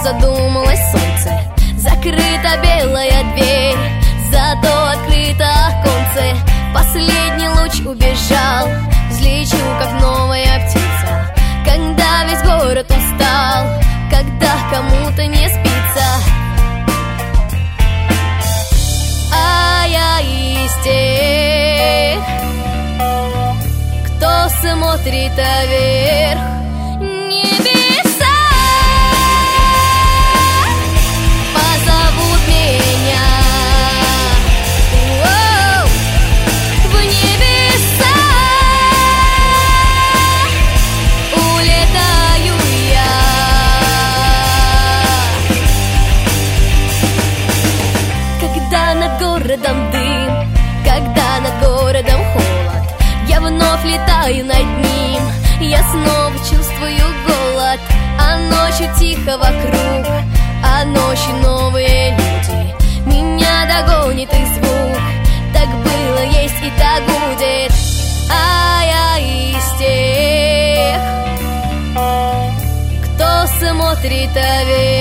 задумалось солнце. Закрыта белая дверь, зато открыто оконце. Последний луч убежал, взлечу, как новая птица. Когда весь город устал, когда кому-то не спится. А я из тех, кто смотрит вверх. Небеса позовут меня. Воу! В небеса улетаю я. Когда над городом дым, когда над городом холод, я вновь летаю над ним, я снова чувствую голод. А ночью тихо вокруг, а ночью новые люди. Меня догонит их звук, так было, есть и так будет. А я из тех, кто смотрит вверх.